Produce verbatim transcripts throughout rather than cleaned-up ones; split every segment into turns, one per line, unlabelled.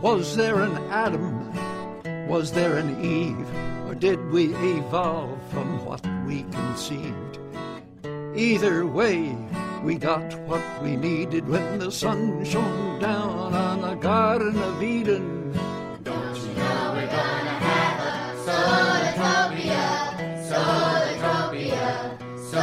Was there an Adam? Was there an Eve? Or did we evolve from what we conceived? Either way, we got what we needed when the sun shone down on the Garden of Eden.
Don't you know we're gonna have a solatopia, solatopia,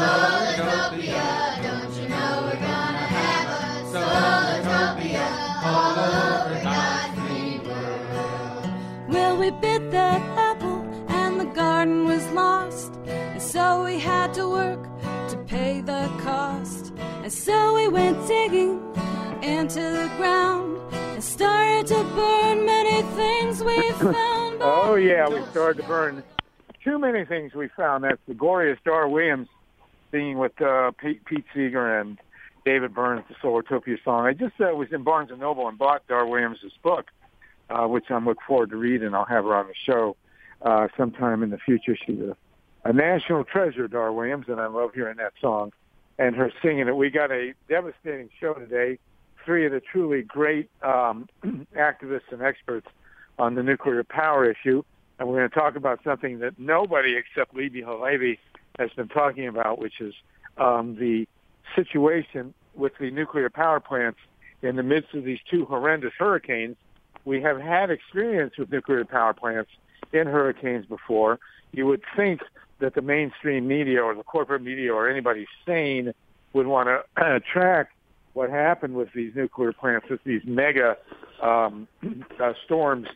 solatopia. Don't you know we're gonna have a solatopia all over God's green world.
Well, we bit that apple and the garden was lost, and so we had to work to pay the cost. And so we went digging into the ground and started to burn many things we found.
Oh, yeah, we started to burn too many things we found. That's the glorious Dar Williams singing with uh, Pete, Pete Seeger and David Burns, the Solartopia song. I just uh, was in Barnes and Noble and bought Dar Williams' book, uh, which I'm looking forward to reading. I'll have her on the show uh, sometime in the future. She's a, a national treasure, Dar Williams, and I love hearing that song and her singing it. We got a devastating show today. Three of the truly great um, activists and experts on the nuclear power issue. And we're going to talk about something that nobody except Libbe HaLevy has been talking about, which is um, the situation with the nuclear power plants in the midst of these two horrendous hurricanes. We have had experience with nuclear power plants in hurricanes before. You would think that the mainstream media or the corporate media or anybody sane would want to uh, track what happened with these nuclear plants, with these mega um, uh, storms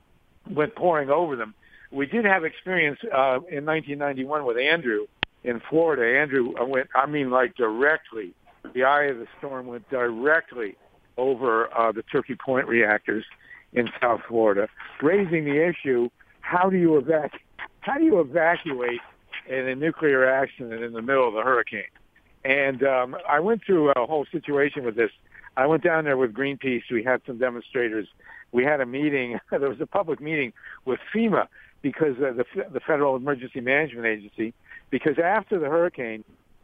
went pouring over them. We did have experience uh, in nineteen ninety-one with Andrew in Florida. Andrew went, I mean, like directly. The eye of the storm went directly over uh, the Turkey Point reactors in South Florida, raising the issue: how do you evac- how do you evacuate in a nuclear accident in the middle of the hurricane? And um, I went through a whole situation with this. I went down there with Greenpeace. We had some demonstrators. We had a meeting. There was a public meeting with FEMA, because uh, the, the Federal Emergency Management Agency, because after the hurricane,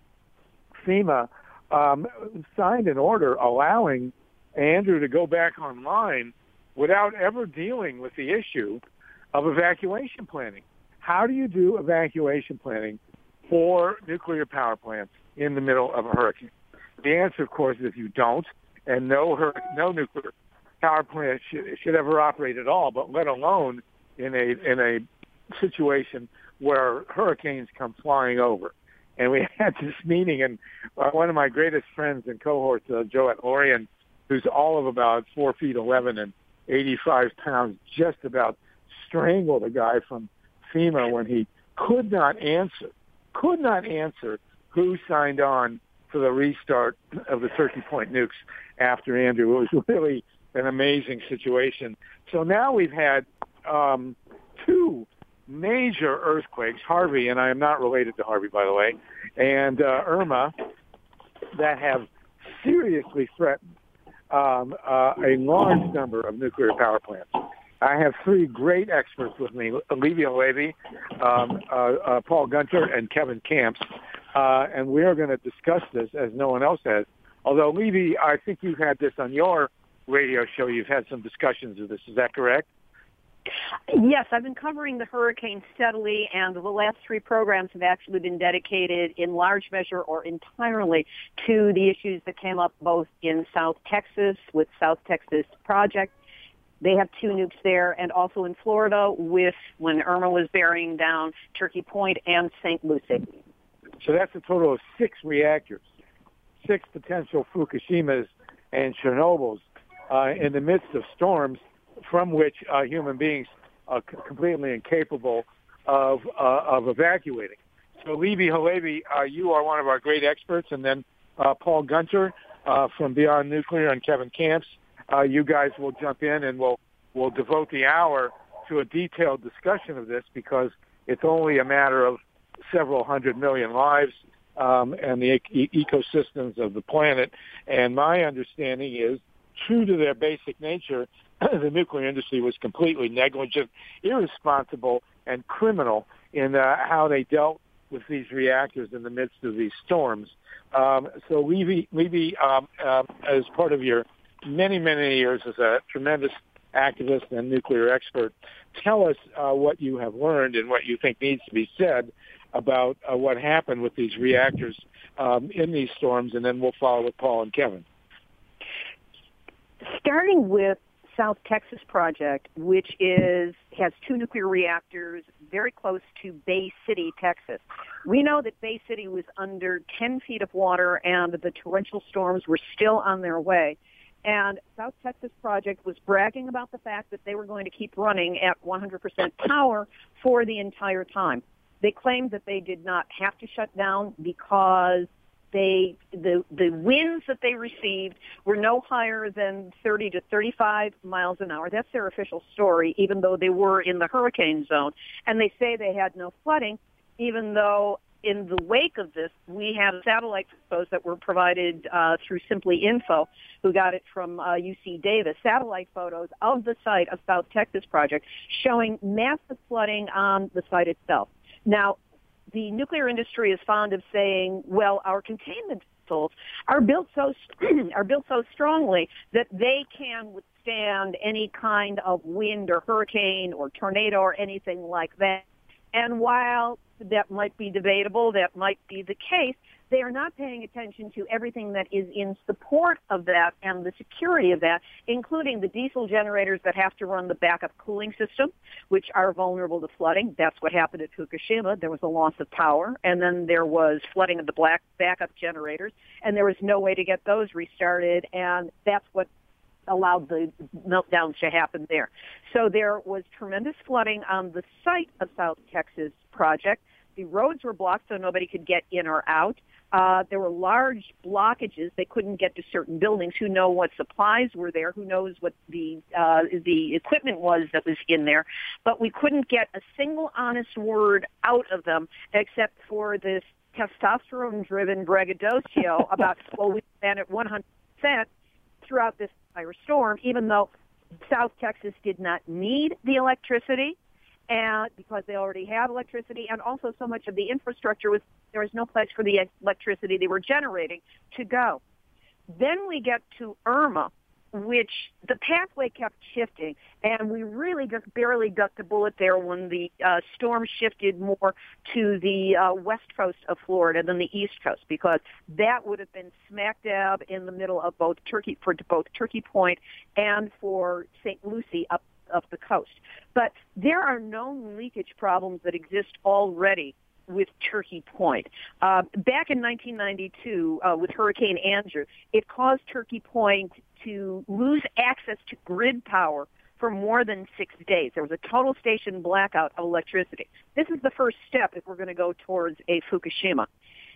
FEMA um, signed an order allowing Andrew to go back online without ever dealing with the issue of evacuation planning. How do you do evacuation planning for nuclear power plants in the middle of a hurricane? The answer, of course, is you don't, and no hur- no nuclear power plant should, should ever operate at all, but let alone in a in a situation where hurricanes come flying over. And we had this meeting, and uh, one of my greatest friends and cohorts, uh, Joette Lorian, who's all of about four feet eleven and eighty-five pounds, just about strangled a guy from FEMA when he could not answer, could not answer who signed on for the restart of the Turkey Point nukes after Andrew. It was really an amazing situation. So now we've had um, two major earthquakes, Harvey, and I am not related to Harvey, by the way, and uh, Irma, that have seriously threatened um, uh, a large number of nuclear power plants. I have three great experts with me, Libbe HaLevy, um, uh, uh, Paul Gunter, and Kevin Camps, uh, and we are going to discuss this as no one else has. Although, Libbe, I think you've had this on your radio show. You've had some discussions of this. Is that correct?
Yes, I've been covering the hurricane steadily, and the last three programs have actually been dedicated in large measure or entirely to the issues that came up both in South Texas with South Texas Project. They have two nukes there, and also in Florida with when Irma was bearing down Turkey Point and Saint Lucie.
So that's a total of six reactors, six potential Fukushimas and Chernobyls uh, in the midst of storms from which uh, human beings are c- completely incapable of uh, of evacuating. So, Libbe HaLevy, uh, you are one of our great experts, and then uh, Paul Gunter uh, from Beyond Nuclear and Kevin Camps. Uh, you guys will jump in and we'll we'll devote the hour to a detailed discussion of this, because it's only a matter of several hundred million lives um, and the e- ecosystems of the planet. And my understanding is, true to their basic nature, the nuclear industry was completely negligent, irresponsible, and criminal in uh, how they dealt with these reactors in the midst of these storms. Um, so, Libbe, Libbe um, uh, as part of your many, many years as a tremendous activist and nuclear expert. Tell us uh, what you have learned and what you think needs to be said about uh, what happened with these reactors um, in these storms, and then we'll follow with Paul and Kevin.
Starting with South Texas Project, which is has two nuclear reactors very close to Bay City, Texas. We know that Bay City was under ten feet of water and the torrential storms were still on their way. And South Texas Project was bragging about the fact that they were going to keep running at one hundred percent power for the entire time. They claimed that they did not have to shut down because They, the, the winds that they received were no higher than thirty to thirty-five miles an hour. That's their official story, even though they were in the hurricane zone. And they say they had no flooding, even though in the wake of this, we have satellite photos that were provided uh, through Simply Info, who got it from uh, U C Davis, satellite photos of the site of South Texas Project showing massive flooding on the site itself. Now, the nuclear industry is fond of saying, well, our containment vessels are built so are built so strongly that they can withstand any kind of wind or hurricane or tornado or anything like that. And while that might be debatable, that might be the case, they are not paying attention to everything that is in support of that and the security of that, including the diesel generators that have to run the backup cooling system, which are vulnerable to flooding. That's what happened at Fukushima. There was a loss of power, and then there was flooding of the black backup generators, and there was no way to get those restarted, and that's what allowed the meltdowns to happen there. So there was tremendous flooding on the site of South Texas Project. The roads were blocked so nobody could get in or out. Uh, there were large blockages. They couldn't get to certain buildings. Who know what supplies were there? Who knows what the uh, the equipment was that was in there? But we couldn't get a single honest word out of them except for this testosterone-driven braggadocio about, well, we ran at one hundred percent throughout this entire storm, even though South Texas did not need the electricity, and because they already have electricity, and also so much of the infrastructure was, there was no place for the electricity they were generating to go. Then we get to Irma, which the pathway kept shifting, and we really just barely ducked a bullet there when the uh, storm shifted more to the uh, west coast of Florida than the east coast, because that would have been smack dab in the middle of both Turkey, for both Turkey Point and for Saint Lucie up of the coast. But there are known leakage problems that exist already with Turkey Point. Uh, back in nineteen ninety-two, uh, with Hurricane Andrew, it caused Turkey Point to lose access to grid power for more than six days. There was a total station blackout of electricity. This is the first step if we're going to go towards a Fukushima.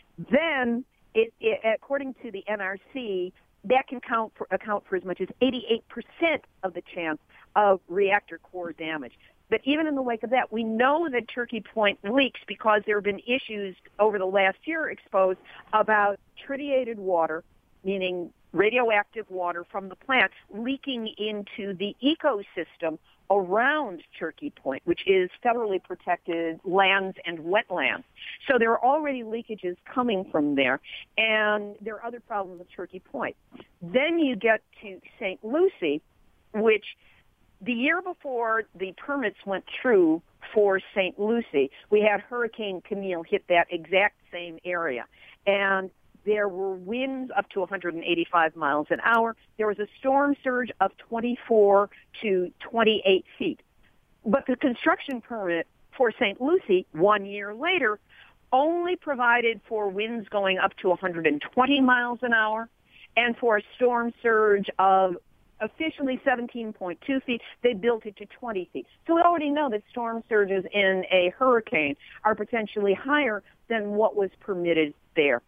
Then, it, it, according to the N R C, that can count for, account for as much as eighty-eight percent of the chance of reactor core damage. But even in the wake of that, we know that Turkey Point leaks because there have been issues over the last year exposed about tritiated water, meaning radioactive water from the plant, leaking into the ecosystem around Turkey Point, which is federally protected lands and wetlands. So there are already leakages coming from there, and there are other problems with Turkey Point. Then you get to Saint Lucie, which the year before the permits went through for Saint Lucie, we had Hurricane Camille hit that exact same area. And there were winds up to one hundred eighty-five miles an hour. There was a storm surge of twenty-four to twenty-eight feet. But the construction permit for Saint Lucie, one year later, only provided for winds going up to one hundred twenty miles an hour and for a storm surge of officially seventeen point two feet. They built it to twenty feet. So we already know that storm surges in a hurricane are potentially higher than what was permitted there.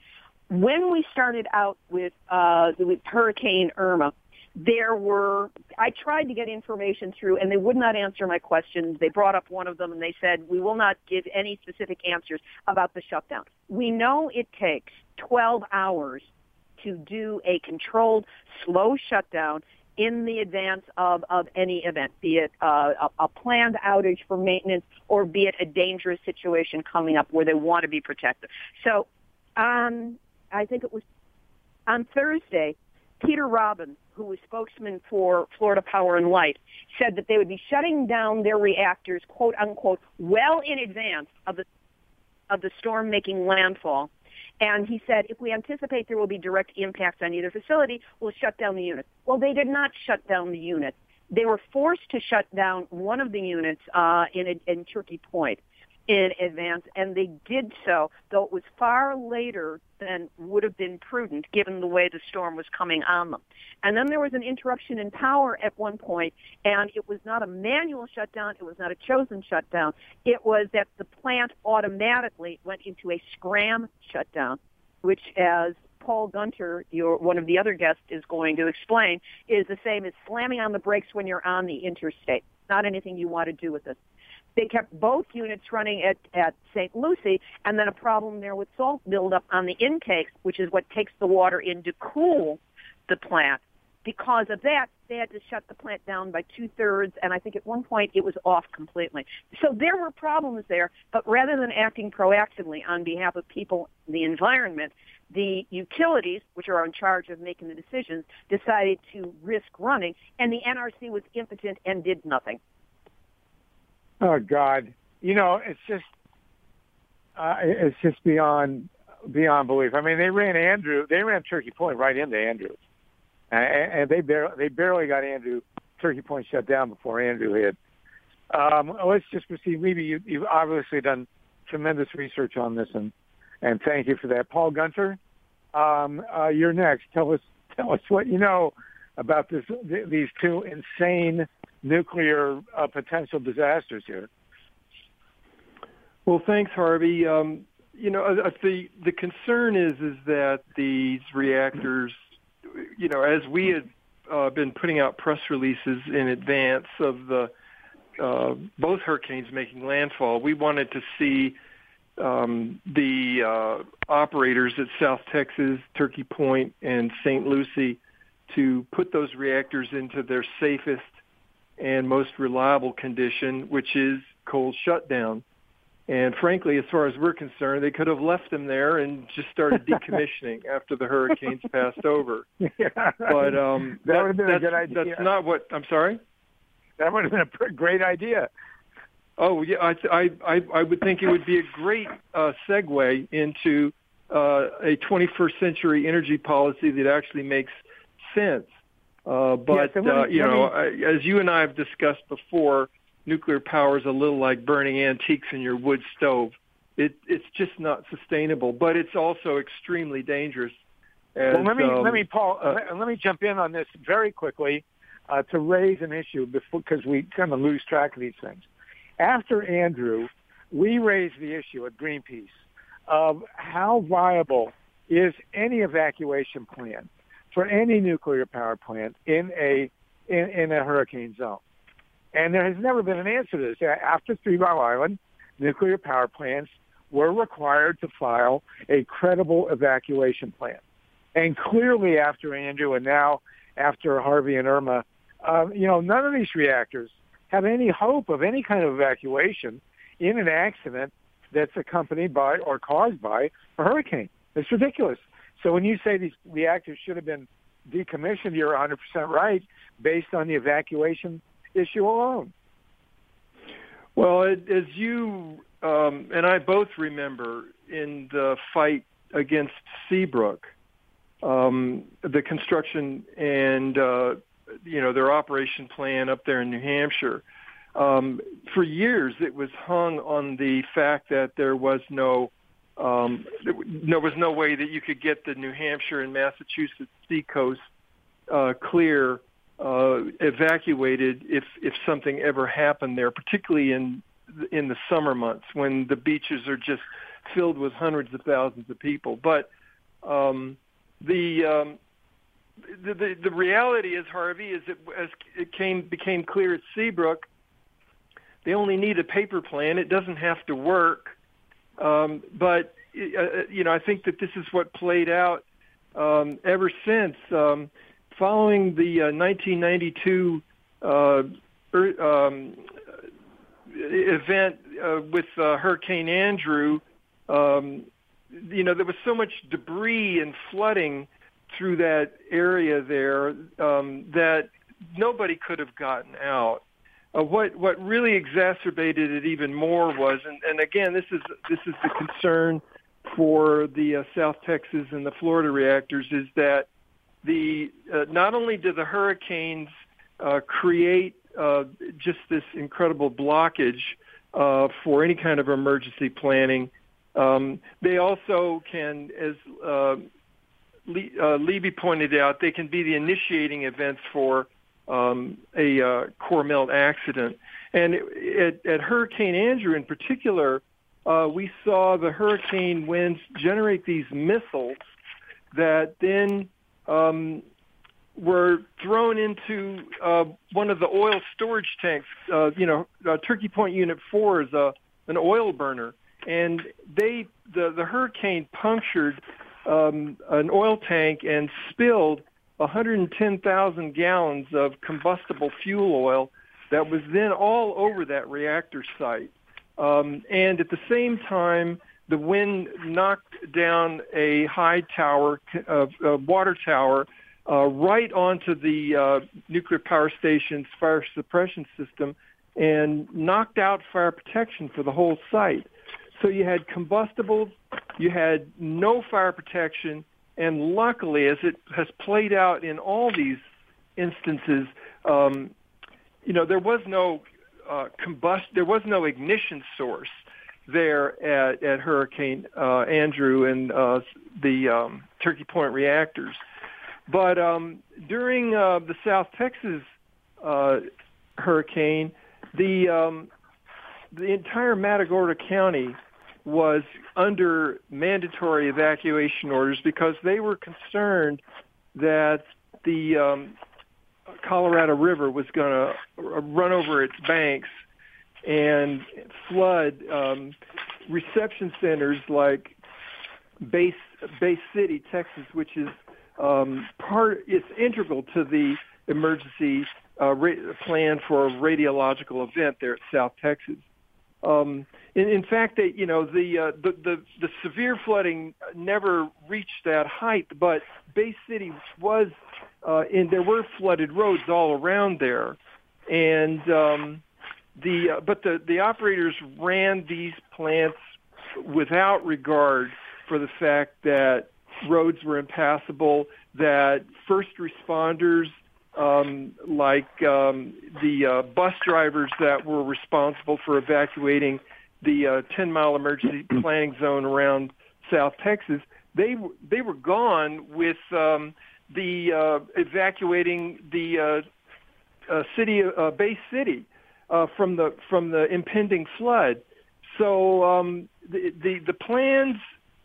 When we started out with, uh, with Hurricane Irma, there were, I tried to get information through, and they would not answer my questions. They brought up one of them, and they said, we will not give any specific answers about the shutdown. We know it takes twelve hours to do a controlled, slow shutdown in the advance of, of any event, be it uh, a, a planned outage for maintenance or be it a dangerous situation coming up where they want to be protected. So um, I think it was on Thursday, Peter Robbins, who was spokesman for Florida Power and Light, said that they would be shutting down their reactors, quote unquote, well in advance of the of the storm making landfall. And he said, if we anticipate there will be direct impacts on either facility, we'll shut down the unit. Well, they did not shut down the unit. They were forced to shut down one of the units uh, in, in Turkey Point in advance, and they did so, though it was far later than would have been prudent given the way the storm was coming on them. And then there was an interruption in power at one point, and it was not a manual shutdown, it was not a chosen shutdown. It was that the plant automatically went into a scram shutdown, which, as Paul Gunter, your, one of the other guests, is going to explain, is the same as slamming on the brakes when you're on the interstate. Not anything you want to do with this. They kept both units running at, at Saint Lucie, and then a problem there with salt buildup on the intakes, which is what takes the water in to cool the plant. Because of that, they had to shut the plant down by two-thirds, and I think at one point it was off completely. So there were problems there, but rather than acting proactively on behalf of people and the environment, the utilities, which are in charge of making the decisions, decided to risk running, and the N R C was impotent and did nothing.
Oh God! You know, it's just uh, it's just beyond beyond belief. I mean, they ran Andrew, they ran Turkey Point right into Andrew, and, and they barely they barely got Andrew Turkey Point shut down before Andrew hit. Um, let's just proceed. Maybe you, you've obviously done tremendous research on this, and and thank you for that, Paul Gunter. Um, uh, you're next. Tell us tell us what you know about this th- these two insane nuclear uh, potential disasters here.
Well, thanks, Harvey. Um, you know, uh, the the concern is is that these reactors, you know, as we had uh, been putting out press releases in advance of the uh, both hurricanes making landfall, we wanted to see um, the uh, operators at South Texas, Turkey Point, and Saint Lucie to put those reactors into their safest and most reliable condition, which is cold shutdown. And frankly, as far as we're concerned, they could have left them there and just started decommissioning after the hurricanes passed over.
Yeah,
but um,
that, that would have been
that's,
a good idea.
That's not what. I'm sorry.
That would have been a great idea.
Oh yeah, I I I, I would think it would be a great uh, segue into uh, a twenty-first century energy policy that actually makes sense. Uh, but,
yeah, so
uh,
me,
you know,
me...
as you and I have discussed before, nuclear power is a little like burning antiques in your wood stove. It, it's just not sustainable, but it's also extremely dangerous. As,
well, let me,
um,
let me, Paul,
uh,
let, let me jump in on this very quickly uh, to raise an issue before, because we kind of lose track of these things. After Andrew, we raised the issue at Greenpeace of how viable is any evacuation plan for any nuclear power plant in a in, in a hurricane zone. And there has never been an answer to this. After Three Mile Island, nuclear power plants were required to file a credible evacuation plan. And clearly after Andrew and now after Harvey and Irma, uh, you know, none of these reactors have any hope of any kind of evacuation in an accident that's accompanied by or caused by a hurricane. It's ridiculous. So when you say these reactors should have been decommissioned, you're one hundred percent right, based on the evacuation issue alone.
Well, it, as you um, and I both remember in the fight against Seabrook, um, the construction and, uh, you know, their operation plan up there in New Hampshire, um, for years it was hung on the fact that there was no Um, there was no way that you could get the New Hampshire and Massachusetts seacoast uh, clear, uh, evacuated if, if something ever happened there, particularly in in the summer months when the beaches are just filled with hundreds of thousands of people. But um, the, um, the the the reality is, Harvey, is that as it came became clear at Seabrook, they only need a paper plan. It doesn't have to work. Um, but, uh, you know, I think that this is what played out um, ever since. Um, following the uh, nineteen ninety-two uh, er, um, event uh, with uh, Hurricane Andrew, um, you know, there was so much debris and flooding through that area there um, that nobody could have gotten out. Uh, what what really exacerbated it even more was, and, and again, this is this is the concern for the uh, South Texas and the Florida reactors, is that the uh, not only do the hurricanes uh, create uh, just this incredible blockage uh, for any kind of emergency planning, um, they also can, as uh, Le- uh, Levy pointed out, they can be the initiating events for um, a uh, core melt accident. And it, at, at Hurricane Andrew in particular, uh, we saw the hurricane winds generate these missiles that then um, were thrown into uh, one of the oil storage tanks. Uh, you know, uh, Turkey Point Unit four is a, an oil burner, and they the, the hurricane punctured um, an oil tank and spilled one hundred ten thousand gallons of combustible fuel oil that was then all over that reactor site. Um, and at the same time, the wind knocked down a high tower, uh, a water tower, uh, right onto the uh, nuclear power station's fire suppression system and knocked out fire protection for the whole site. So you had combustibles, you had no fire protection, and luckily, as it has played out in all these instances, um, you know, there was no uh, combust, there was no ignition source there at, at Hurricane uh, Andrew and uh, the um, Turkey Point reactors. But um, during uh, the South Texas uh, hurricane, the um, the entire Matagorda County was under mandatory evacuation orders because they were concerned that the um, Colorado River was going to run over its banks and flood um, reception centers like Bay, Bay City, Texas, which is um, part, it's integral to the emergency uh, ra- plan for a radiological event there at South Texas. Um, in, in fact, they, you know, the, uh, the the the severe flooding never reached that height, but Bay City was, uh, and there were flooded roads all around there, and um, the uh, but the the operators ran these plants without regard for the fact that roads were impassable, that first responders, Um, like um, the uh, bus drivers that were responsible for evacuating the uh, ten-mile emergency planning zone around South Texas, they they were gone with um, the uh, evacuating the uh, uh, city uh, Bay City uh, from the from the impending flood. So um, the, the the plans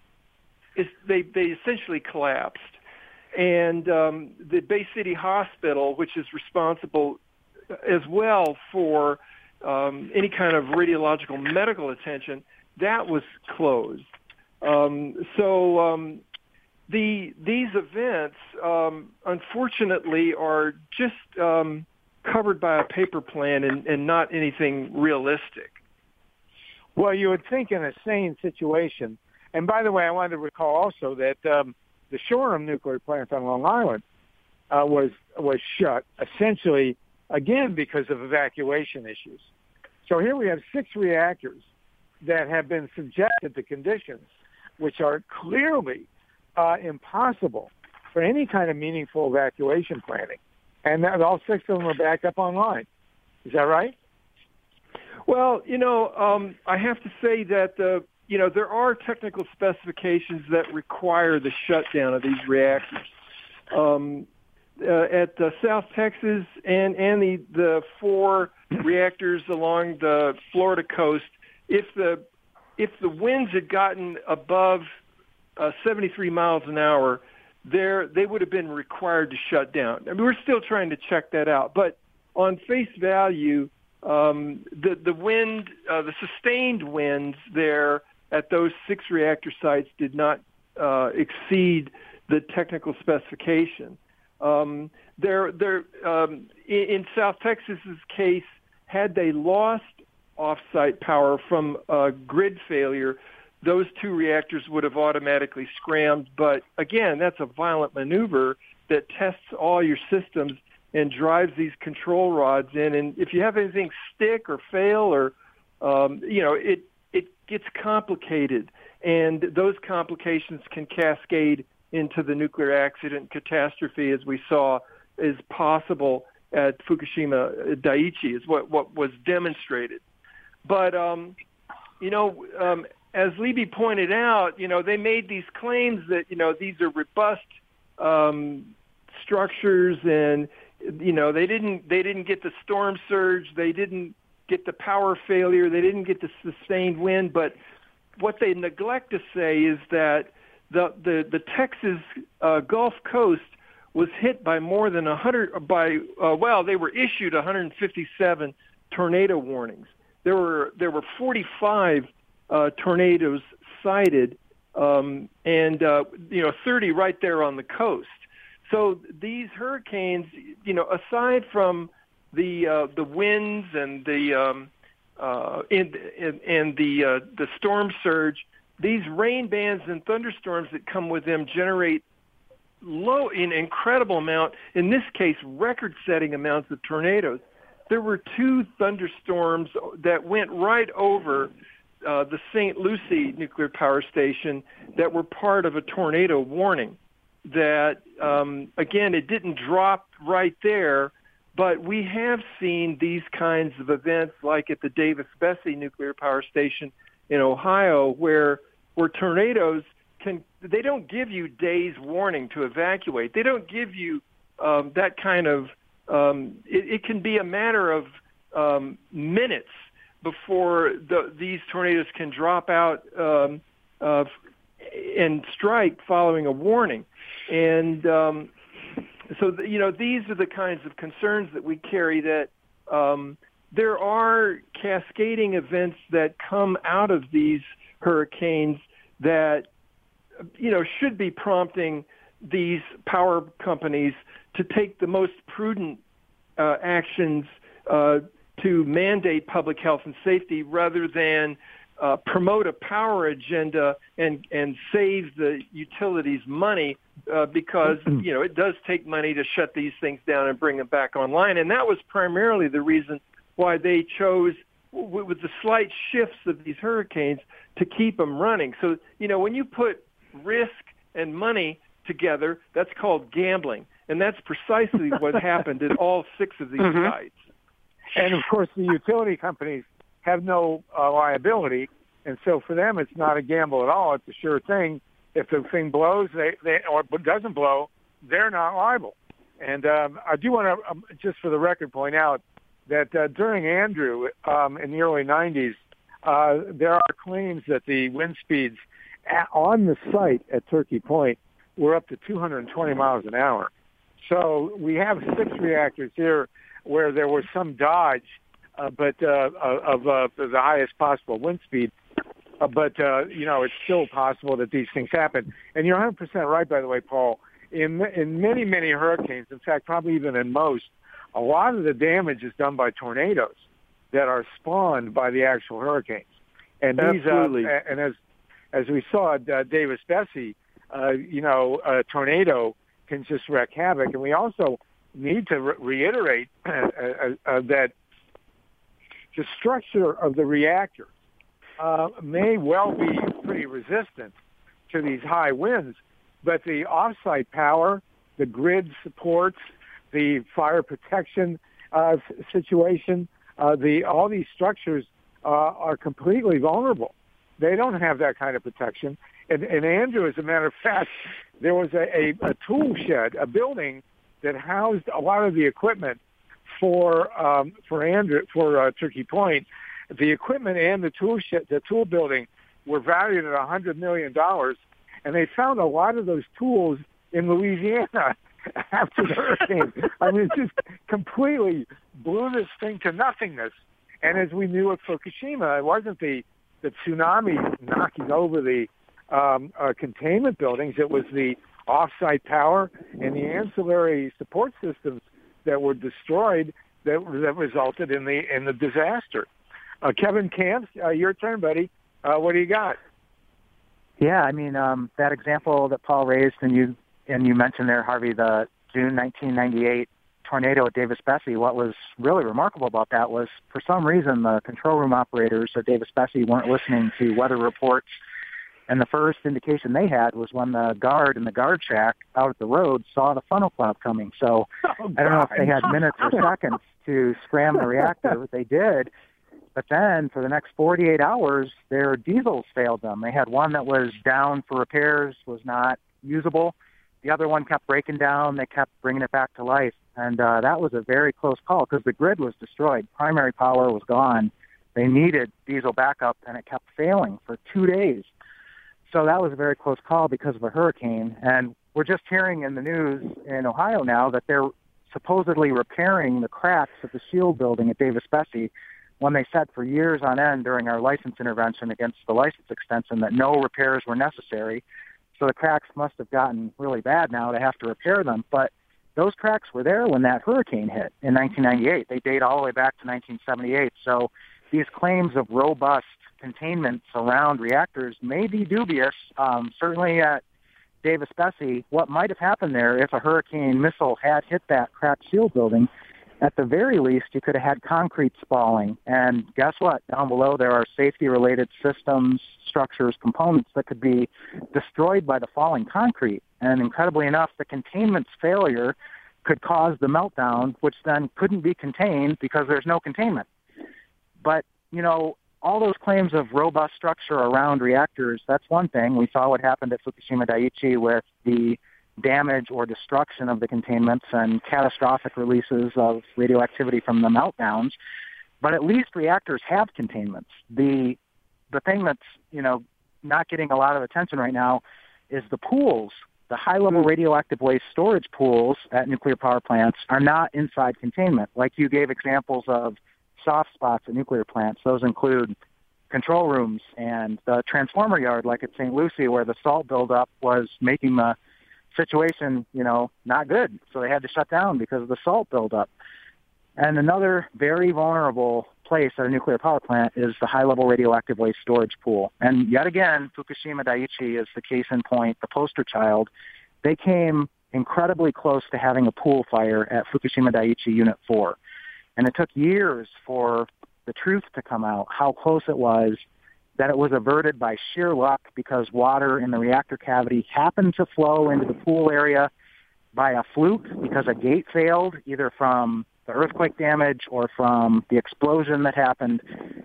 is they they essentially collapsed. And um, the Bay City Hospital, which is responsible as well for um, any kind of radiological medical attention, that was closed. Um, so um, the these events, um, unfortunately, are just um, covered by a paper plan and, and not anything realistic.
Well, you would think in a sane situation, and by the way, I wanted to recall also that um, the Shoreham nuclear plant on Long Island uh, was was shut, essentially, again, because of evacuation issues. So here we have six reactors that have been subjected to conditions which are clearly uh, impossible for any kind of meaningful evacuation planning. And that, all six of them are back up online. Is that right?
Well, you know, um, I have to say that the You know, there are technical specifications that require the shutdown of these reactors. Um, uh, at uh, South Texas and, and the, the four reactors along the Florida coast, if the if the winds had gotten above uh, seventy-three miles an hour, there they would have been required to shut down. I mean, we're still trying to check that out. But on face value, um, the the wind, uh, the sustained winds there at those six reactor sites did not uh, exceed the technical specification. Um, there, there, um, in, in South Texas's case, had they lost off-site power from uh, grid failure, those two reactors would have automatically scrammed. But again, that's a violent maneuver that tests all your systems and drives these control rods in. And if you have anything stick or fail, or um, you know, it it gets complicated, and those complications can cascade into the nuclear accident catastrophe, as we saw is possible at Fukushima Daiichi, is what what was demonstrated. But um, you know, um, as Libby pointed out, you know, they made these claims that, you know, these are robust um, structures, and you know, they didn't they didn't get the storm surge, they didn't get the power failure, they didn't get the sustained wind. But what they neglect to say is that the the, the Texas uh, Gulf Coast was hit by more than one hundred by uh, well, they were issued one hundred fifty-seven tornado warnings. There were there were forty-five uh, tornadoes cited, um, and uh, you know, thirty right there on the coast. So these hurricanes, you know, aside from the uh, the winds and the um, uh, and, and, and the uh, the storm surge, these rain bands and thunderstorms that come with them generate low, in incredible amount, in this case, record-setting amounts of tornadoes. There were two thunderstorms that went right over uh, the Saint Lucie nuclear power station that were part of a tornado warning. That, um, again, it didn't drop right there, but we have seen these kinds of events like at the Davis-Besse nuclear power station in Ohio, where where tornadoes can, they don't give you days warning to evacuate. They don't give you um, that kind of, um, it, it can be a matter of um, minutes before the, these tornadoes can drop out um, uh, and strike following a warning. And um, so, you know, these are the kinds of concerns that we carry, that um, there are cascading events that come out of these hurricanes that, you know, should be prompting these power companies to take the most prudent uh, actions uh, to mandate public health and safety, rather than uh, promote a power agenda and, and save the utilities money, uh, because, you know, it does take money to shut these things down and bring them back online. And that was primarily the reason why they chose, w- with the slight shifts of these hurricanes, to keep them running. So, you know, when you put risk and money together, that's called gambling. And that's precisely what happened at all six of these mm-hmm. sites.
And, of course, the utility companies have no uh, liability, and so for them it's not a gamble at all. It's a sure thing. If the thing blows, they, they or doesn't blow, they're not liable. And um, I do want to, um, just for the record, point out that uh, during Andrew um, in the early nineties, uh, there are claims that the wind speeds at, on the site at Turkey Point were up to two hundred twenty miles an hour. So we have six reactors here where there was some dodge, uh, but uh, of uh, the highest possible wind speed. Uh, but, uh, you know, it's still possible that these things happen. And you're one hundred percent right, by the way, Paul. In, in many, many hurricanes, in fact, probably even in most, a lot of the damage is done by tornadoes that are spawned by the actual hurricanes. And these,
Absolutely.
Uh, and as as we saw at uh, Davis-Besse, uh, you know, a tornado can just wreak havoc. And we also need to re- reiterate uh, uh, uh, that the structure of the reactor uh, may well be pretty resistant to these high winds, but the off-site power, the grid supports, the fire protection uh, situation, uh, the all these structures uh, are completely vulnerable. They don't have that kind of protection. And, and Andrew, as a matter of fact, there was a, a, a tool shed, a building that housed a lot of the equipment for um, for Andrew for uh, Turkey Point. The equipment and the tool shed, the tool building, were valued at a hundred million dollars, and they found a lot of those tools in Louisiana after the hurricane. I mean, it just completely blew this thing to nothingness. And as we knew at Fukushima, it wasn't the the tsunami knocking over the um, uh, containment buildings. It was the off-site power and the ancillary support systems that were destroyed that, that resulted in the in the disaster. Uh, Kevin Camps, uh, your turn, buddy. Uh, what do you got?
Yeah, I mean, um, that example that Paul raised and you and you mentioned there, Harvey, the June nineteen ninety-eight tornado at Davis-Besse, what was really remarkable about that was, for some reason, the control room operators at Davis-Besse weren't listening to weather reports, and the first indication they had was when the guard in the guard shack out at the road saw the funnel cloud coming. So
Oh,
I don't know if
God.
they had minutes or seconds to scram the reactor, but they did. But then for the next forty-eight hours, their diesels failed them. They had one that was down for repairs, was not usable. The other one kept breaking down. They kept bringing it back to life. And uh, that was a very close call because the grid was destroyed. Primary power was gone. They needed diesel backup, and it kept failing for two days. So that was a very close call because of a hurricane. And we're just hearing in the news in Ohio now that they're supposedly repairing the cracks at the Shield building at Davis-Besse, when they said for years on end during our license intervention against the license extension that no repairs were necessary. So the cracks must have gotten really bad now to have to repair them. But those cracks were there when that hurricane hit in nineteen ninety-eight. They date all the way back to nineteen seventy-eight. So these claims of robust containments around reactors may be dubious. Um, certainly at Davis-Besse, what might have happened there if a hurricane missile had hit that cracked Shield building, at the very least, you could have had concrete spalling. And guess what? Down below, there are safety-related systems, structures, components that could be destroyed by the falling concrete. And incredibly enough, the containment's failure could cause the meltdown, which then couldn't be contained because there's no containment. But, you know, all those claims of robust structure around reactors, that's one thing. We saw what happened at Fukushima Daiichi with the damage or destruction of the containments and catastrophic releases of radioactivity from the meltdowns. But at least reactors have containments. The the thing that's, you know, not getting a lot of attention right now is the pools. The high-level radioactive waste storage pools at nuclear power plants are not inside containment. Like you gave examples of soft spots at nuclear plants. Those include control rooms and the transformer yard like at Saint Lucie, where the salt buildup was making the situation, you know, not good. So they had to shut down because of the salt buildup. And another very vulnerable place at a nuclear power plant is the high-level radioactive waste storage pool. And yet again, Fukushima Daiichi is the case in point, the poster child. They came incredibly close to having a pool fire at Fukushima Daiichi Unit four. And it took years for the truth to come out, how close it was, that it was averted by sheer luck because water in the reactor cavity happened to flow into the pool area by a fluke because a gate failed, either from the earthquake damage or from the explosion that happened.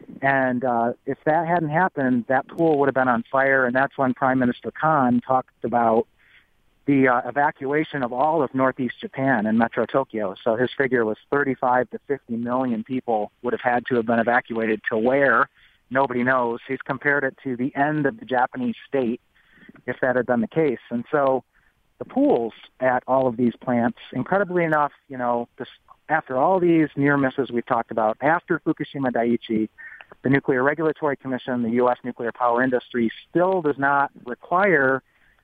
And uh, if that hadn't happened, that pool would have been on fire, and that's when Prime Minister Kan talked about the uh, evacuation of all of northeast Japan and Metro Tokyo. So his figure was thirty-five to fifty million people would have had to have been evacuated to where? Nobody knows. He's compared it to the end of the Japanese state, if that had been the case. And so the pools at all of these plants, incredibly enough, you know, this, after all these near misses we've talked about, after Fukushima Daiichi, the Nuclear Regulatory Commission, the U S nuclear power industry, still does not require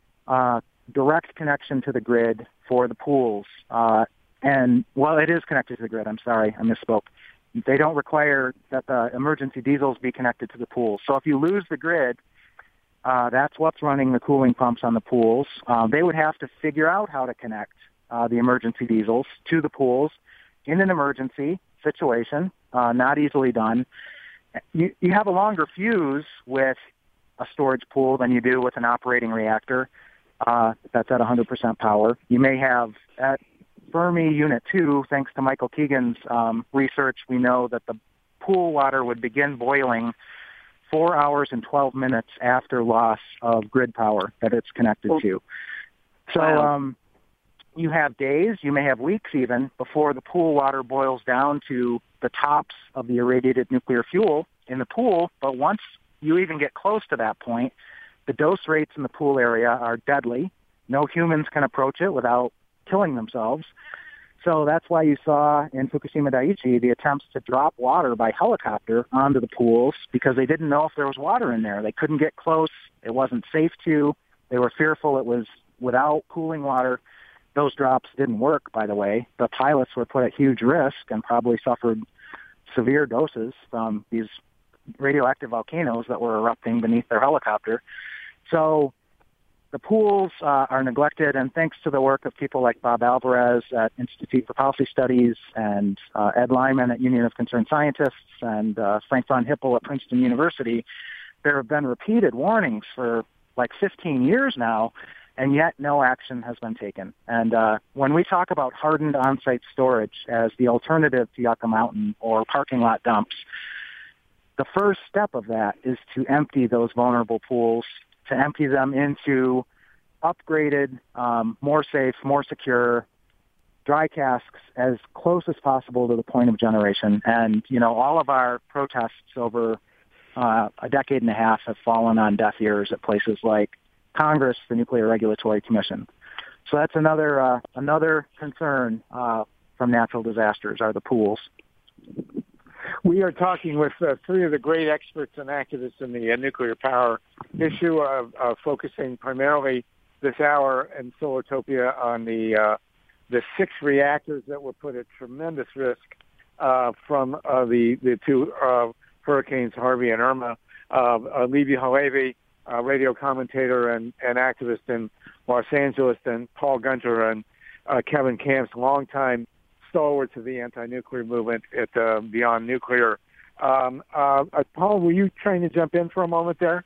uh, direct connection to the grid for the pools. Uh, and, well, it is connected to the grid. I'm sorry, I misspoke. They don't require that the emergency diesels be connected to the pools. So if you lose the grid, uh, that's what's running the cooling pumps on the pools. Uh, they would have to figure out how to connect uh, the emergency diesels to the pools in an emergency situation, uh, not easily done. You, you have a longer fuse with a storage pool than you do with an operating reactor uh, that's at one hundred percent power. You may have at Fermi Unit two, thanks to Michael Keegan's um, research, we know that the pool water would begin boiling four hours and twelve minutes after loss of grid power that it's connected to. So um, you have days, you may have weeks even, before the pool water boils down to the tops of the irradiated nuclear fuel in the pool. But once you even get close to that point, the dose rates in the pool area are deadly. No humans can approach it without killing themselves. So that's why you saw in Fukushima Daiichi the attempts to drop water by helicopter onto the pools because they didn't know if there was water in there. They couldn't get close. It wasn't safe to. They were fearful it was without cooling water. Those drops didn't work, by the way. The pilots were put at huge risk and probably suffered severe doses from these radioactive volcanoes that were erupting beneath their helicopter. So the pools uh, are neglected, and thanks to the work of people like Bob Alvarez at Institute for Policy Studies and uh, Ed Lyman at Union of Concerned Scientists and uh, Frank von Hippel at Princeton University, there have been repeated warnings for like fifteen years now, and yet no action has been taken. And uh, when we talk about hardened on-site storage as the alternative to Yucca Mountain or parking lot dumps, the first step of that is to empty those vulnerable pools, to empty them into upgraded, um, more safe, more secure dry casks as close as possible to the point of generation. And, you know, all of our protests over uh, a decade and a half have fallen on deaf ears at places like Congress, the Nuclear Regulatory Commission. So that's another uh, another concern uh, from natural disasters are the pools.
We are talking with uh, three of the great experts and activists in the uh, nuclear power issue, uh, uh, focusing primarily this hour in Solartopia on the uh, the six reactors that were put at tremendous risk uh, from uh, the the two uh, hurricanes Harvey and Irma. Uh, uh, Libby Halevi, uh, radio commentator and, and activist in Los Angeles, and Paul Gunter and uh, Kevin Camps, longtime stalwarts of the anti-nuclear movement at uh, Beyond Nuclear. Um, uh, uh, Paul, were you trying to jump in for a moment there?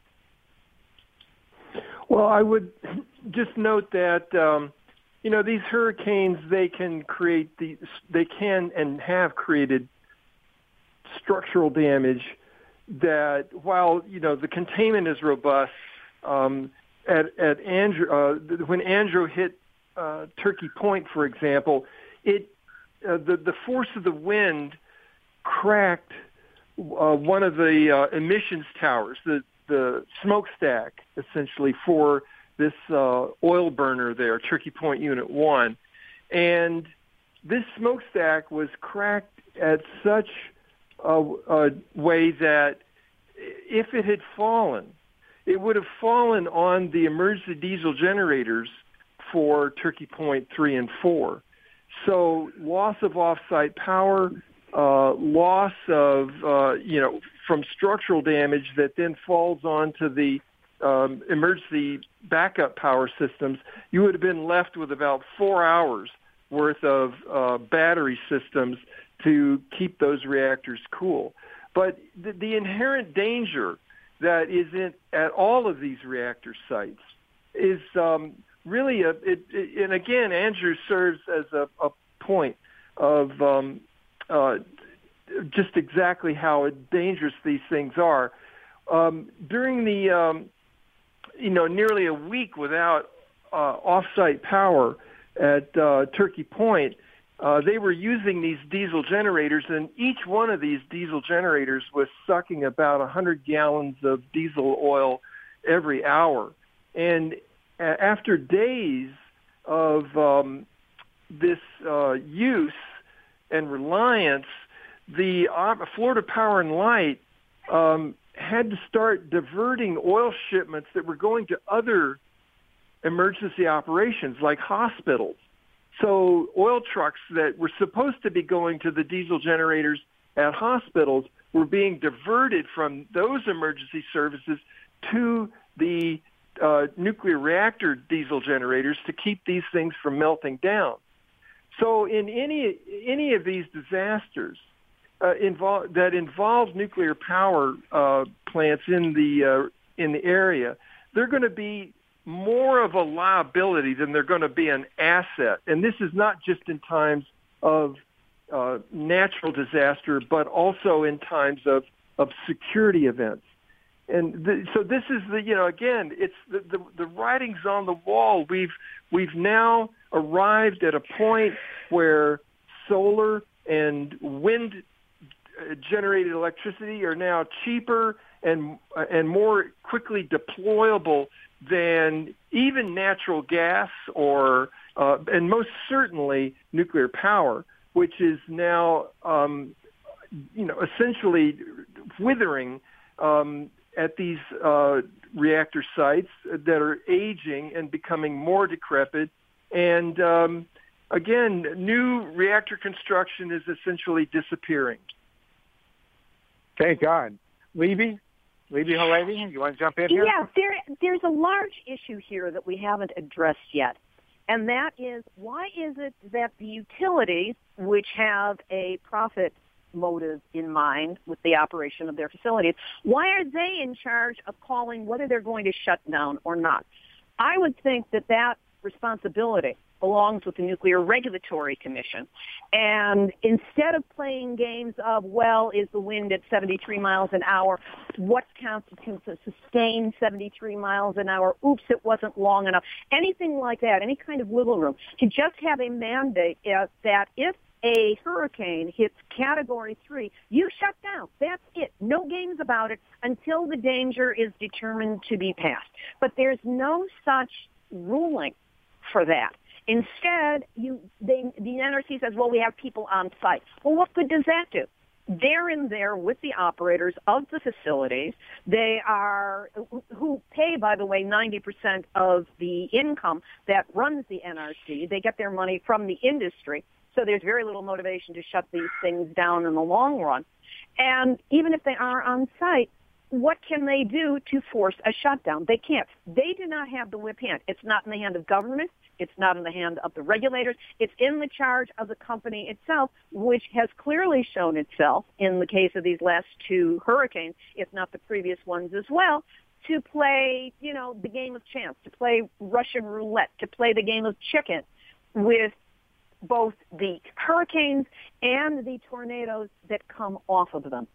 Well, I would just note that um, you know these hurricanes, they can create the they can and have created structural damage that, while you know the containment is robust, um, at at Andrew uh, when Andrew hit uh, Turkey Point, for example, it uh, the the force of the wind cracked uh, one of the uh, emissions towers, the the smokestack, essentially, for this uh, oil burner there, Turkey Point Unit one. And this smokestack was cracked at such a, a way that if it had fallen, it would have fallen on the emergency diesel generators for Turkey Point three and four. So loss of off-site power, uh, loss of, uh, you know, from structural damage that then falls onto the um, emergency backup power systems, you would have been left with about four hours worth of uh, battery systems to keep those reactors cool. But the, the inherent danger that is in at all of these reactor sites is um, really a, it, it, and again, Andrew serves as a, a point of um, uh, just exactly how dangerous these things are. Um, during the, um, you know, nearly a week without uh, off-site power at uh, Turkey Point, uh, they were using these diesel generators, and each one of these diesel generators was sucking about one hundred gallons of diesel oil every hour. And a- after days of um, this uh, use and reliance, the uh, Florida Power and Light um, had to start diverting oil shipments that were going to other emergency operations like hospitals. So oil trucks that were supposed to be going to the diesel generators at hospitals were being diverted from those emergency services to the uh, nuclear reactor diesel generators to keep these things from melting down. So in any any of these disasters, Uh, involve, that involve nuclear power uh, plants in the uh, in the area, they're going to be more of a liability than they're going to be an asset. And this is not just in times of uh, natural disaster, but also in times of, of security events. And the, so this is the, you know, again, it's the, the, the writing's on the wall. We've we've now arrived at a point where solar and wind generated electricity are now cheaper and uh, and more quickly deployable than even natural gas or uh, and most certainly nuclear power, which is now um, you know essentially withering um, at these uh, reactor sites that are aging and becoming more decrepit. And um, again, new reactor construction is essentially disappearing.
Thank God. Levy? Levy Halevi, you want to jump in here?
Yeah, there, there's a large issue here that we haven't addressed yet, and that is why is it that the utilities, which have a profit motive in mind with the operation of their facilities, why are they in charge of calling whether they're going to shut down or not? I would think that that responsibility belongs with the Nuclear Regulatory Commission. And instead of playing games of, well, is the wind at seventy-three miles an hour? What constitutes a sustained seventy-three miles an hour? Oops, it wasn't long enough. Anything like that, any kind of wiggle room. To just have a mandate uh, that if a hurricane hits category three, you shut down. That's it. No games about it until the danger is determined to be passed. But there's no such ruling for that. Instead, you, they, the N R C says, well, we have people on site. Well, what good does that do? They're in there with the operators of the facilities. They are, who pay, by the way, ninety percent of the income that runs the N R C. They get their money from the industry. So there's very little motivation to shut these things down in the long run. And even if they are on site, what can they do to force a shutdown? They can't. They do not have the whip hand. It's not in the hand of government. It's not in the hand of the regulators. It's in the charge of the company itself, which has clearly shown itself in the case of these last two hurricanes, if not the previous ones as well, to play, you know, the game of chance, to play Russian roulette, to play the game of chicken with both the hurricanes and the tornadoes that come off of them.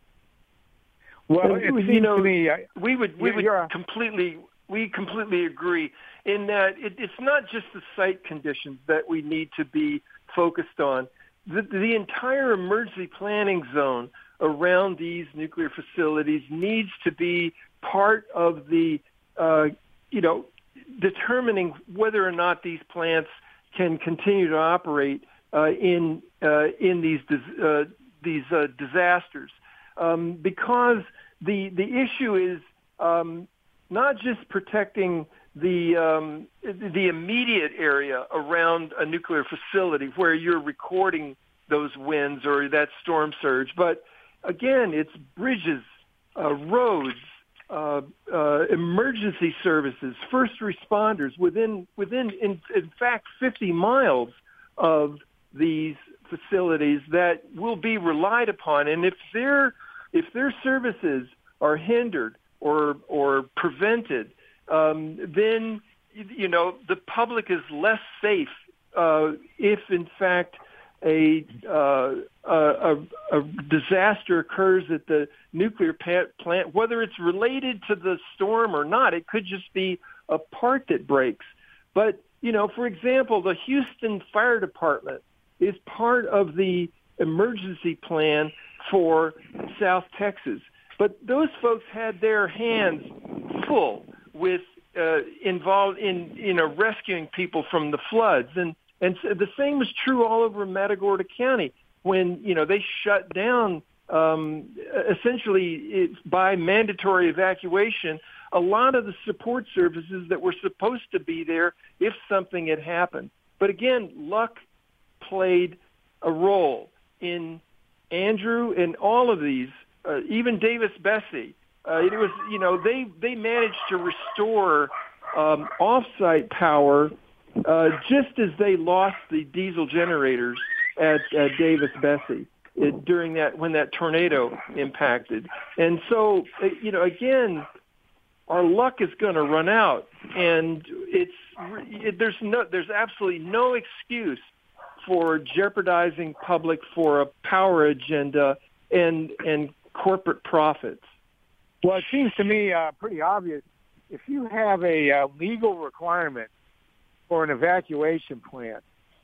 Well, it
you
seems
know,
to me, I,
we would we would
you're,
completely we completely agree in that it, it's not just the site conditions that we need to be focused on. The, the entire emergency planning zone around these nuclear facilities needs to be part of the, uh, you know, determining whether or not these plants can continue to operate uh, in uh, in these uh, these uh, disasters, um, because the the issue is um, not just protecting the um, the immediate area around a nuclear facility where you're recording those winds or that storm surge, but again, it's bridges, uh, roads, uh, uh, emergency services, first responders within within in, in fact fifty miles of these facilities that will be relied upon, and if their if their services are hindered or or prevented, um, then you know the public is less safe uh, if in fact a, uh, a a disaster occurs at the nuclear plant, whether it's related to the storm or not. It could just be a part that breaks. But you know, for example, the Houston Fire Department is part of the emergency plan for South Texas. But those folks had their hands full with uh, involved in, you know, rescuing people from the floods. And, and so the same was true all over Matagorda County when, you know, they shut down um, essentially it, by mandatory evacuation a lot of the support services that were supposed to be there if something had happened. But again, luck played a role in Andrew and all of these, uh, even Davis-Besse. Uh, it was, you know, they, they managed to restore um, off-site power uh, just as they lost the diesel generators at, at Davis-Besse it, during that, when that tornado impacted. And so, uh, you know, again, our luck is going to run out, and it's it, there's no there's absolutely no excuse for jeopardizing public for a power agenda and and corporate profits.
Well, it seems to me uh, pretty obvious. If you have a uh, legal requirement for an evacuation plant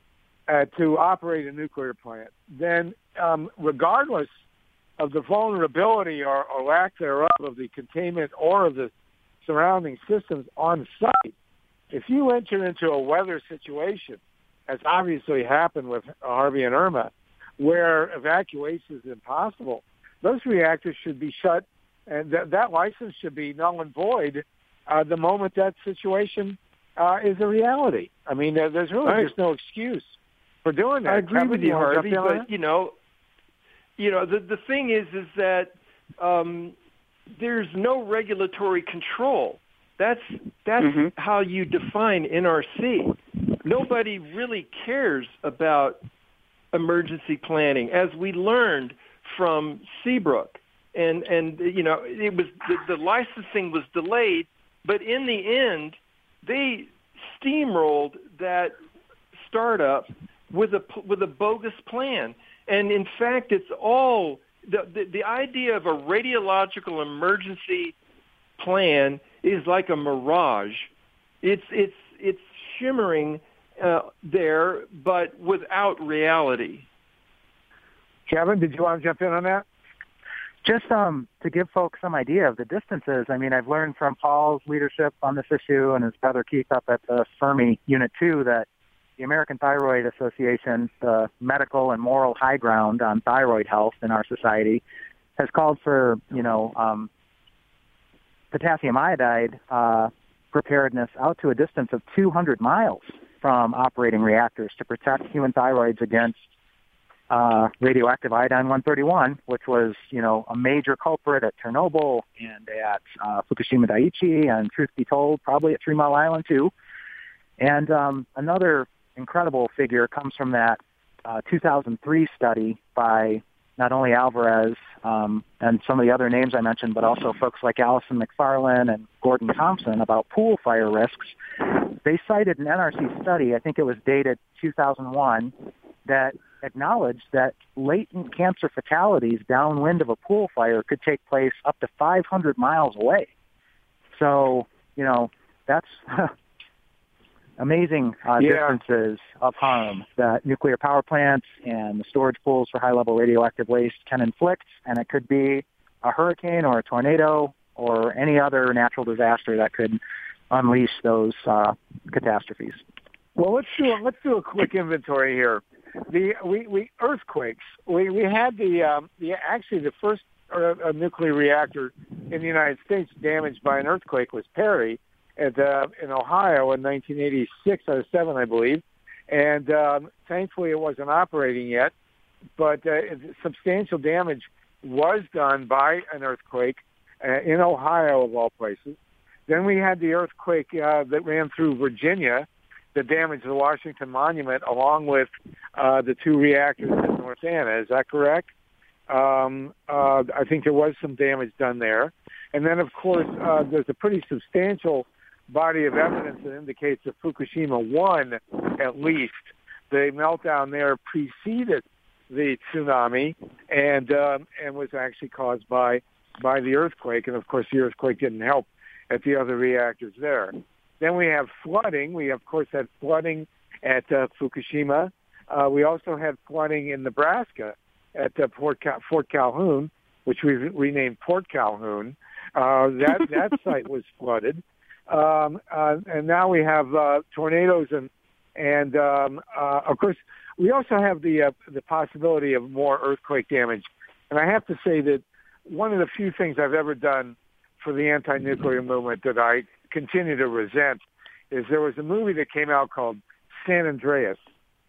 uh, to operate a nuclear plant, then um, regardless of the vulnerability or, or lack thereof of the containment or of the surrounding systems on site, if you enter into a weather situation, as obviously happened with Harvey and Irma, where evacuation is impossible, those reactors should be shut, and th- that license should be null and void uh, the moment that situation uh, is a reality. I mean, there, there's really
I,
just no excuse for doing that.
I agree
Kevin,
with you,
you
Harvey, but you know, you know, the the thing is, is that um, there's no regulatory control. That's that's
mm-hmm.
how you define N R C. Nobody really cares about emergency planning, as we learned from Seabrook. And, and you know, it was the, the licensing was delayed, but in the end, they steamrolled that startup with a, with a bogus plan. And in fact, it's all, the, the, the idea of a radiological emergency plan is like a mirage. It's, it's, it's shimmering uh, there, but without reality.
Kevin, did you want to jump in on that?
Just um, to give folks some idea of the distances, I mean, I've learned from Paul's leadership on this issue and his brother Keith up at the Fermi Unit two that the American Thyroid Association, the medical and moral high ground on thyroid health in our society, has called for, you know, um, potassium iodide uh, preparedness out to a distance of two hundred miles from operating reactors to protect human thyroids against Uh, radioactive iodine one thirty-one, which was, you know, a major culprit at Chernobyl and at uh, Fukushima Daiichi, and truth be told, probably at Three Mile Island too. And um, another incredible figure comes from that uh, two thousand three study by not only Alvarez um, and some of the other names I mentioned, but also folks like Allison McFarlane and Gordon Thompson about pool fire risks. They cited an N R C study, I think it was dated two thousand one, that acknowledged that latent cancer fatalities downwind of a pool fire could take place up to five hundred miles away. So, you know, that's amazing uh,
yeah.
differences of harm that nuclear power plants and the storage pools for high-level radioactive waste can inflict, and it could be a hurricane or a tornado or any other natural disaster that could unleash those uh, catastrophes.
Well, let's do a, let's do a quick inventory here. The we, we earthquakes. We we had the um, the actually the first uh, uh, nuclear reactor in the United States damaged by an earthquake was Perry at uh, in Ohio in nineteen eighty-six or seven, I believe, and um, thankfully it wasn't operating yet. But uh, substantial damage was done by an earthquake uh, in Ohio, of all places. Then we had the earthquake uh, that ran through Virginia that damaged the Washington Monument, along with uh, the two reactors in North Anna. Is that correct? Um, uh, I think there was some damage done there. And then, of course, uh, there's a pretty substantial body of evidence that indicates that Fukushima one, at least, the meltdown there preceded the tsunami and um, and was actually caused by by the earthquake. And, of course, the earthquake didn't help at the other reactors there. Then we have flooding. We, of course, had flooding at uh, Fukushima. Uh, we also had flooding in Nebraska at uh, Port, Cal- Fort Calhoun, which we renamed Port Calhoun. Uh, that that site was flooded. Um, uh, and now we have uh, tornadoes and, and um, uh, of course, we also have the uh, the possibility of more earthquake damage. And I have to say that one of the few things I've ever done for the anti-nuclear movement that I continue to resent is there was a movie that came out called San Andreas,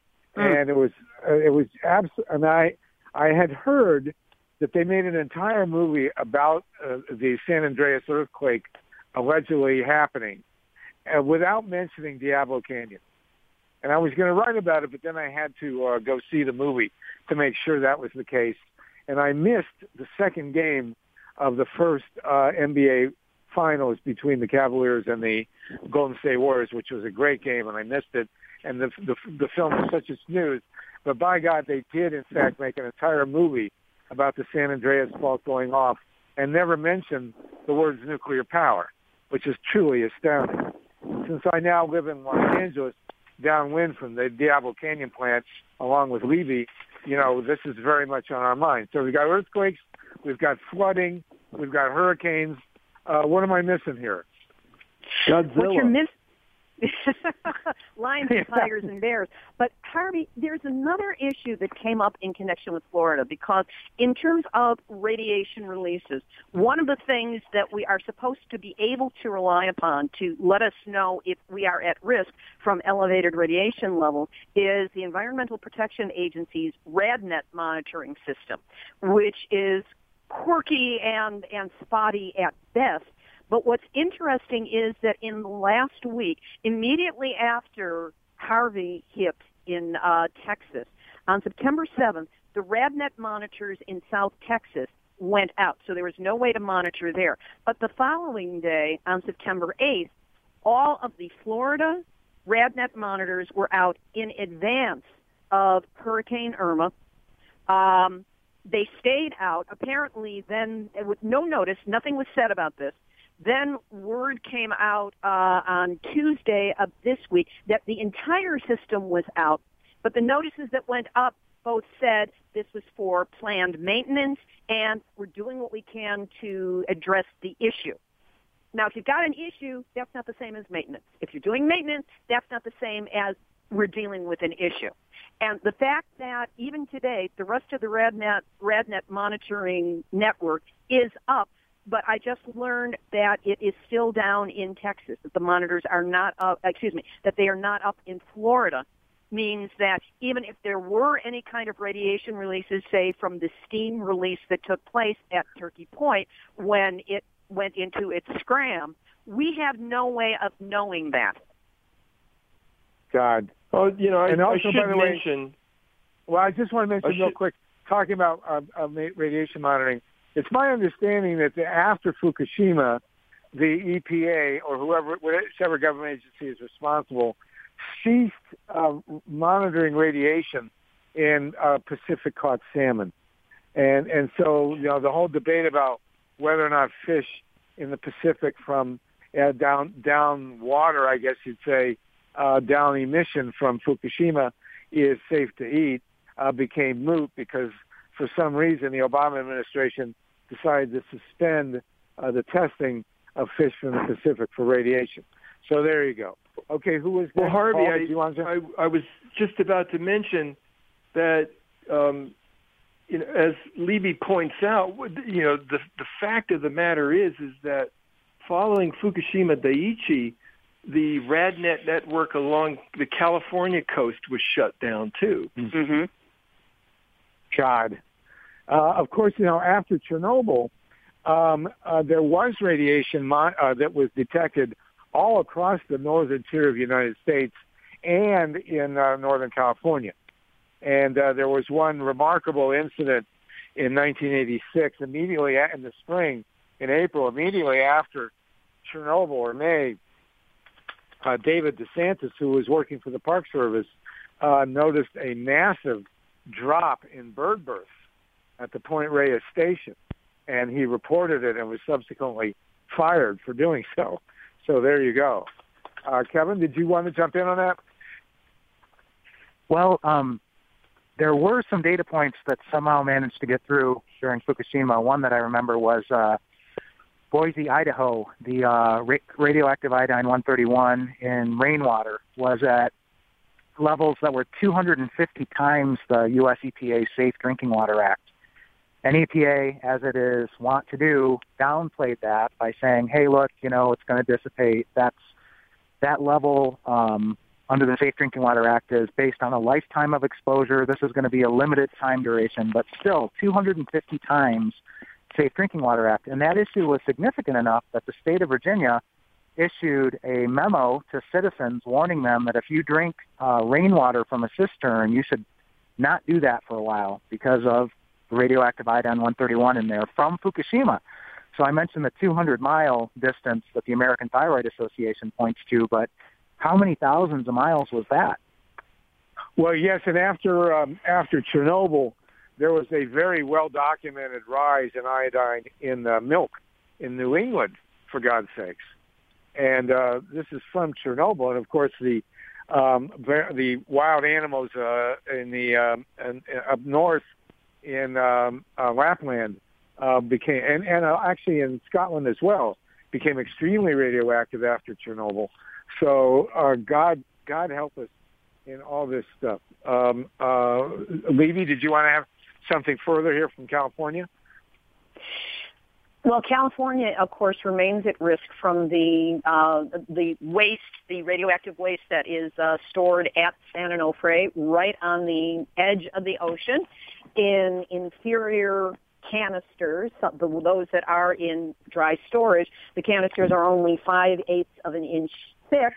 mm. and it was uh, it was abs- and I I had heard that they made an entire movie about uh, the San Andreas earthquake allegedly happening, uh, without mentioning Diablo Canyon. And I was going to write about it, but then I had to uh, go see the movie to make sure that was the case. And I missed the second game of the first uh, N B A finals between the Cavaliers and the Golden State Warriors, which was a great game, and I missed it. And the the, the film was such a snooze. But by God, they did, in fact, make an entire movie about the San Andreas fault going off and never mention the words nuclear power, which is truly astounding. Since I now live in Los Angeles, downwind from the Diablo Canyon plant, along with Levy, you know, this is very much on our mind. So we've got earthquakes, we've got flooding, we've got hurricanes. Uh, what am I missing here?
Godzilla.
What you're missing. Lions and tigers and bears. But, Harvey, there's another issue that came up in connection with Florida, because in terms of radiation releases, one of the things that we are supposed to be able to rely upon to let us know if we are at risk from elevated radiation levels is the Environmental Protection Agency's RadNet monitoring system, which is quirky and, and spotty at best. But what's interesting is that in the last week, immediately after Harvey hit in uh, Texas, on September seventh, the RadNet monitors in South Texas went out, so there was no way to monitor there. But the following day, on September eighth, all of the Florida RadNet monitors were out in advance of Hurricane Irma. Um, they stayed out. Apparently, then, with no notice, nothing was said about this. Then word came out uh, on Tuesday of this week that the entire system was out, but the notices that went up both said this was for planned maintenance and we're doing what we can to address the issue. Now, if you've got an issue, that's not the same as maintenance. If you're doing maintenance, that's not the same as we're dealing with an issue. And the fact that even today, the rest of the RadNet, RadNet monitoring network is up, but I just learned that it is still down in Texas, that the monitors are not up, excuse me, that they are not up in Florida, means that even if there were any kind of radiation releases, say from the steam release that took place at Turkey Point when it went into its scram, we have no way of knowing that.
God. Oh, you know, I,
and also,
I should
by the
mention.
Way, well, I just want to mention
I
real
should,
quick, talking about uh, uh, radiation monitoring. It's my understanding that the, after Fukushima, the E P A or whoever, whichever government agency is responsible, ceased uh, monitoring radiation in uh, Pacific caught salmon, and and so you know the whole debate about whether or not fish in the Pacific from uh, down down water, I guess you'd say, uh, down emission from Fukushima is safe to eat, uh, became moot because for some reason the Obama administration decided to suspend uh, the testing of fish from the Pacific for radiation. So there you go. Okay, who was
well,
next?
Harvey?
Paul,
I,
did you want to...
I, I was just about to mention that, um, you know, as Libby points out, you know, the the fact of the matter is, is that following Fukushima Daiichi, the RadNet network along the California coast was shut down too.
Mm-hmm.
God. Uh, of course, you know, after Chernobyl, um, uh, there was radiation mon- uh, that was detected all across the northern tier of the United States and in uh, Northern California. And uh, there was one remarkable incident in nineteen eighty-six, immediately in the spring, in April, immediately after Chernobyl, or May, uh, David DeSantis, who was working for the Park Service, uh, noticed a massive drop in bird births at the Point Reyes station, and he reported it and was subsequently fired for doing so. So there you go. Uh, Kevin, did you want to jump in on that?
Well, um, there were some data points that somehow managed to get through during Fukushima. One that I remember was uh, Boise, Idaho. The uh, ra- radioactive iodine one thirty-one in rainwater was at levels that were two hundred fifty times the U S E P A Safe Drinking Water Act. And E P A, as it is wont to do, downplayed that by saying, hey, look, you know, it's going to dissipate. That's that level um, under the Safe Drinking Water Act is based on a lifetime of exposure. This is going to be a limited time duration, but still two hundred fifty times Safe Drinking Water Act. And that issue was significant enough that the state of Virginia issued a memo to citizens warning them that if you drink uh, rainwater from a cistern, you should not do that for a while because of radioactive iodine one thirty-one in there from Fukushima. So I mentioned the two hundred mile distance that the American Thyroid Association points to, but how many thousands of miles was that?
Well, yes, and after um, after Chernobyl, there was a very well-documented rise in iodine in uh, milk in New England, for God's sakes. And uh, this is from Chernobyl, and of course the um, the wild animals uh, in the um, in, up north in um, uh, Lapland uh, became, and, and uh, actually in Scotland as well, became extremely radioactive after Chernobyl. So uh, God, God help us in all this stuff. Um, uh, Levy, did you want to have something further here from California?
Well, California, of course, remains at risk from the uh, the waste, the radioactive waste that is uh, stored at San Onofre, right on the edge of the ocean, in inferior canisters, the, those that are in dry storage. The canisters are only five-eighths of an inch thick,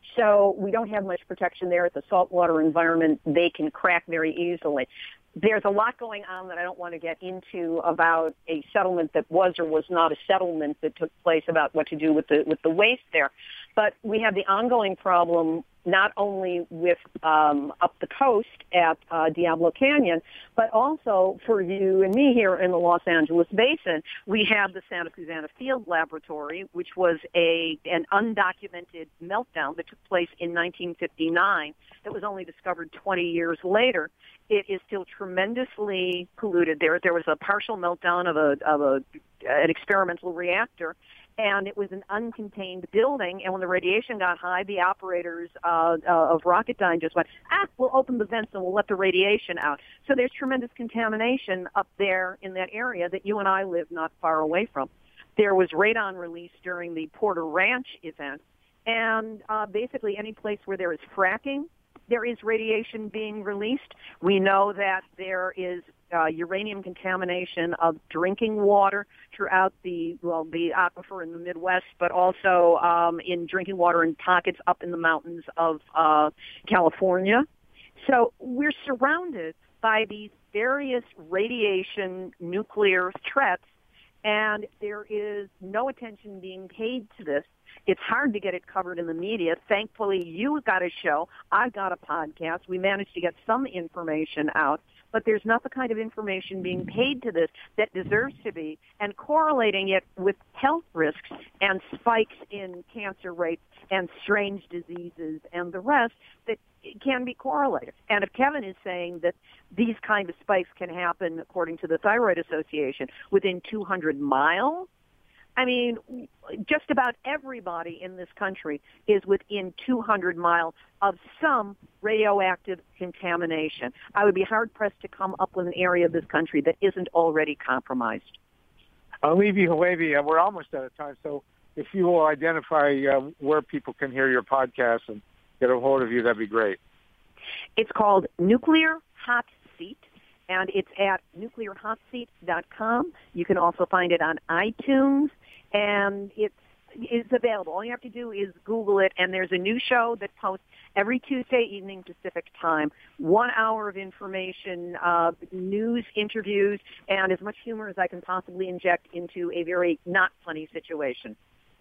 so we don't have much protection there. It's a saltwater environment. They can crack very easily. There's a lot going on that I don't want to get into about a settlement that was or was not a settlement that took place about what to do with the with the waste there. But we have the ongoing problem not only with um, up the coast at uh, Diablo Canyon, but also for you and me here in the Los Angeles Basin. We have the Santa Susana Field Laboratory, which was a an undocumented meltdown that took place in nineteen fifty-nine that was only discovered twenty years later. It is still tremendously polluted. There, there was a partial meltdown of a of a an experimental reactor, and it was an uncontained building. And when the radiation got high, the operators uh, uh, of Rocketdyne just went, ah, we'll open the vents and we'll let the radiation out. So there's tremendous contamination up there in that area that you and I live not far away from. There was radon released during the Porter Ranch event, and uh, basically any place where there is fracking, there is radiation being released. We know that there is uh, uranium contamination of drinking water throughout the, well, the aquifer in the Midwest, but also um, in drinking water in pockets up in the mountains of uh, California. So we're surrounded by these various radiation nuclear threats, and there is no attention being paid to this. It's hard to get it covered in the media. Thankfully, you got a show. I've got a podcast. We managed to get some information out, but there's not the kind of information being paid to this that deserves to be, and correlating it with health risks and spikes in cancer rates and strange diseases and the rest that can be correlated. And if Kevin is saying that these kind of spikes can happen, according to the Thyroid Association, within two hundred miles, I mean, just about everybody in this country is within two hundred miles of some radioactive contamination. I would be hard-pressed to come up with an area of this country that isn't already compromised.
I'll leave you, Halevi. We're almost out of time, so if you will identify uh, where people can hear your podcast and get a hold of you, that'd be great.
It's called Nuclear Hot Seat, and it's at nuclear hot seat dot com. You can also find it on iTunes, and it's it's available. All you have to do is Google it, and there's a new show that posts every Tuesday evening Pacific time. One hour of information, uh, news, interviews, and as much humor as I can possibly inject into a very not funny situation.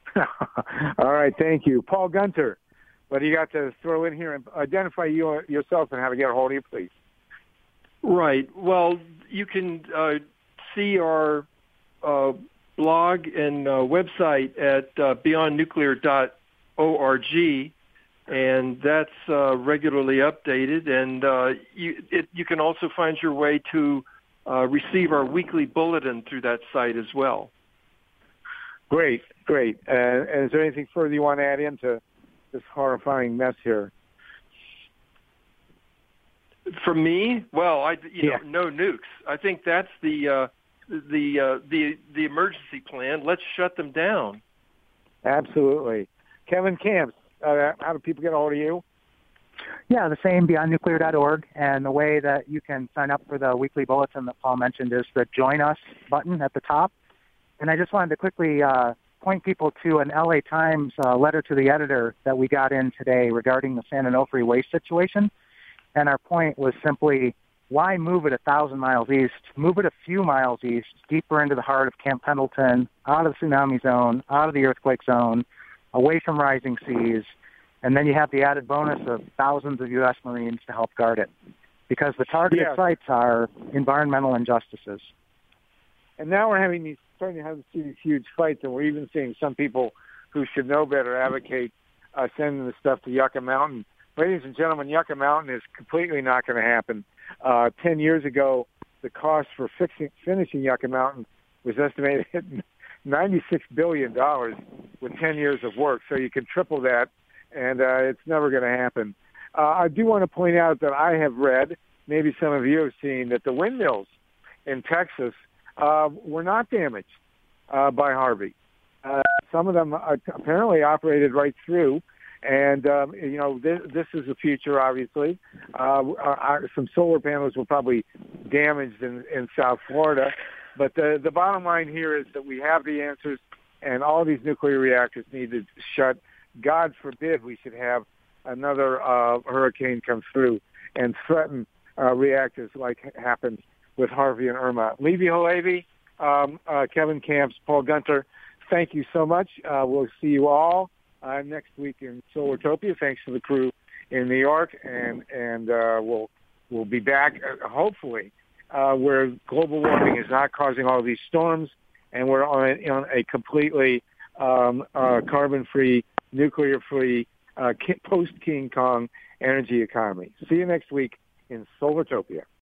All right, thank you. Paul Gunter, what do you got to throw in here? And identify you yourself and how to get a hold of you, please.
Right. Well, you can uh, see our uh, blog and uh, website at uh, beyond nuclear dot org, and that's uh, regularly updated. And uh, you, it, you can also find your way to uh, receive our weekly bulletin through that site as well.
Great, great. Uh, and is there anything further you want to add into this horrifying mess here?
For me, well, I you
yeah.
know, no nukes. I think that's the uh, the uh, the the emergency plan. Let's shut them down.
Absolutely, Kevin Camps. Uh, how do people get a hold of you?
Yeah, the same, beyond nuclear dot org. And the way that you can sign up for the weekly bulletin that Paul mentioned is the Join Us button at the top. And I just wanted to quickly uh, point people to an L A Times uh, letter to the editor that we got in today regarding the San Onofre waste situation. And our point was simply, why move it a thousand miles east? Move it a few miles east, deeper into the heart of Camp Pendleton, out of the tsunami zone, out of the earthquake zone, away from rising seas, and then you have the added bonus of thousands of U S Marines to help guard it. Because the targeted
yeah.
sites are environmental injustices.
And now we're having these, starting to have these huge fights, and we're even seeing some people who should know better advocate uh, sending the stuff to Yucca Mountain. Ladies and gentlemen, Yucca Mountain is completely not going to happen. Uh, ten years ago, the cost for fixing, finishing Yucca Mountain was estimated at ninety-six billion dollars with ten years of work. So you can triple that, and uh, it's never going to happen. Uh, I do want to point out that I have read, maybe some of you have seen, that the windmills in Texas uh, were not damaged uh, by Harvey. Uh, some of them uh, apparently operated right through. And, um, you know, this, this is the future, obviously. Uh, our, our, some solar panels were probably damaged in, in South Florida. But the, the bottom line here is that we have the answers, and all these nuclear reactors need to shut. God forbid we should have another uh, hurricane come through and threaten uh, reactors like happened with Harvey and Irma. Levy Halevi, um, uh, Kevin Camps, Paul Gunter, thank you so much. Uh, we'll see you all uh, next week in Solartopia. Thanks to the crew in New York, and and uh, we'll we'll be back uh, hopefully uh, where global warming is not causing all these storms, and we're on a, on a completely um, uh, carbon-free, nuclear-free, uh, post-King Kong energy economy. See you next week in Solartopia.